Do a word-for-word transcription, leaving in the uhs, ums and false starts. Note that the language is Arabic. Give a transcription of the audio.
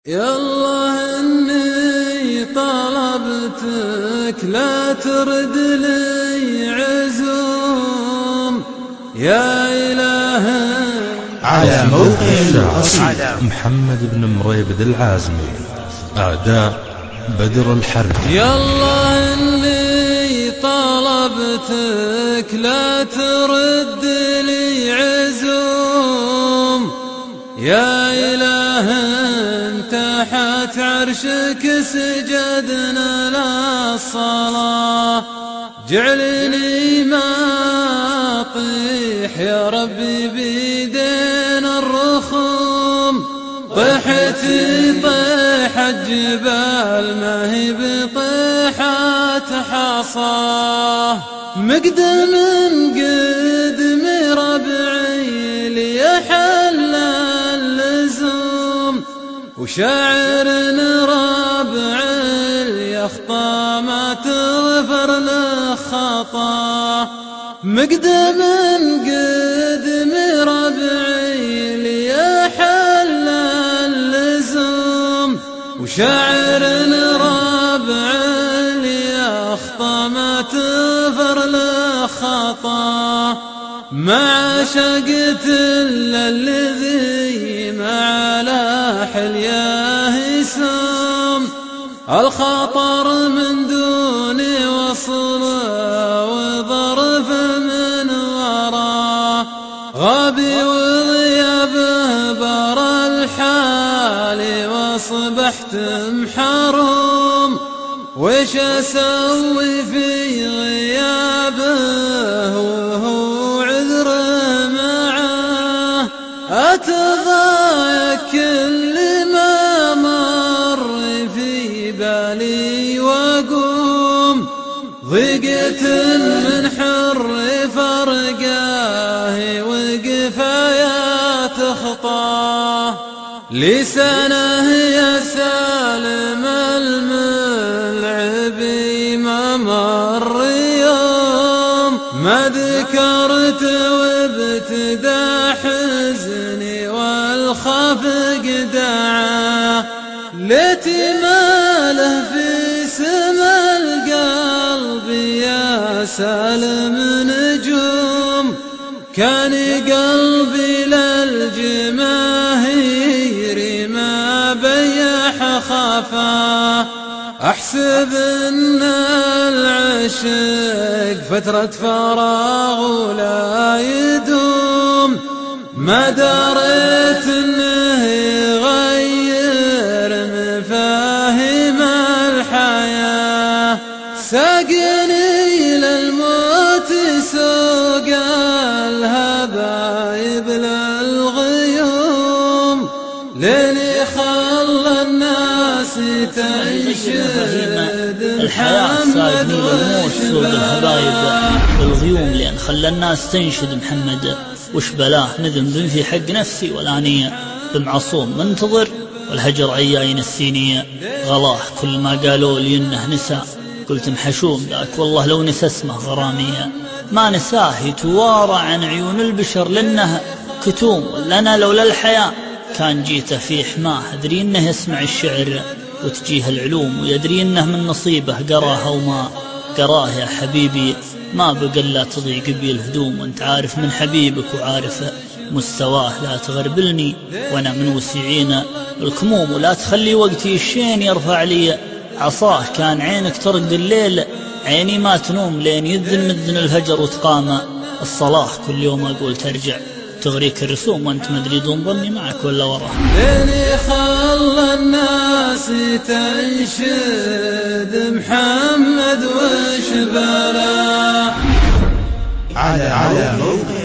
يا الله إني طلبتك لا ترد لي عزوم يا إله. على موقع الشاعر محمد بن مريبد العازمي. أعداء بدر الحرب. يا الله إني طلبتك لا ترد لي عزوم يا إله. تحت عرشك سجدنا للصلاة جعلني ما أطيح يا ربي بيدين الرخوم. طيحتي طيحة جبال ما هي بطيحة حصاه. مقدم قدم ربعي لي حل اللزوم وشاعر ربع اليخطى ما تغفر له خطاه. مقدم قدم ربعي لي حل اللزوم وشاعر ربع اليخطى ما تغفر له خطاه. ما عشقت إلا الذي ما على حلياه يسوم. الخطر من دوني وصل وظرف من وراه. غابي وغيابه برا الحال واصبحت محروم. وش اسوي في غيابه وهو عذر معاه. اتضايق كل ما مر في بالي واقوم. ضيقت من حر فرقاه وقفايات خطاه. لسانه يا سالم الملعبي ما مر يوم ما ذكرت وابتدى حزني والخفق دعاه. ليتي ماله في سما القلب يا سالم نجوم. كان قلبي للجماهير ما بيح خفاه. أحسب أن العشق فترة فراغ ولا يدوم. ما دريت أنه يغير مفاهيم الحياة. ساقني للموت سوق الهبايب للغيوم. ليني خلى الناس تنشد الحياة ساقني للموت سوق الهبايب للغيوم. لأن خلى الناس تنشد محمد وش بلاه. مذنب في حق نفسي ولا نية بمعصوم منتظر والهجر عياين السينية. غلاه كل ما قالوا لي إنه نسى قلت محشوم ذاك والله لو نسى اسمه غرامية. ما نساه يتوارى عن عيون البشر لأنه كتوم. لنا لولا الحياة كان جيته في حماه. أدري إنه يسمع الشعر وتجيه العلوم ويدري إنه من نصيبه قراه وما قراه. يا حبيبي ما بقى لا تضيق بي الهدوم وانت عارف من حبيبك وعارف مستواه. لا تغربلني وانا من وسيعين الكموم ولا تخلي وقتي الشين يرفع لي عصاه. كان عينك ترقد الليل عيني ما تنوم لين يذن مذن الفجر وتقام الصلاة. كل يوم أقول ترجع تغريك الرسوم وانت مدري دون ظني معك ولا وراه. ليني خلى الناس تنشد محمد وش بلاه. على على موقع